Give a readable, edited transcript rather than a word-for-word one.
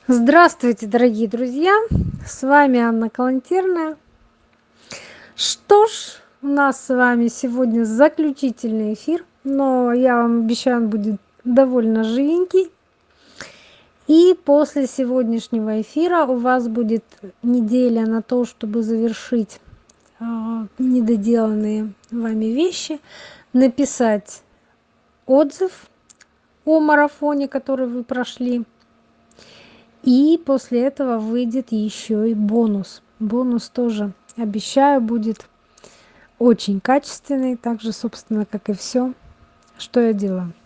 Здравствуйте, дорогие друзья! С вами Анна Калантерная. Что ж, у нас с вами сегодня заключительный эфир, но я вам обещаю, он будет довольно живенький. И после сегодняшнего эфира у вас будет неделя на то, чтобы завершить недоделанные вами вещи, написать отзыв о марафоне, который вы прошли. И после этого выйдет еще и бонус. Бонус тоже, обещаю, будет очень качественный, так же, собственно, как и все, что я делаю.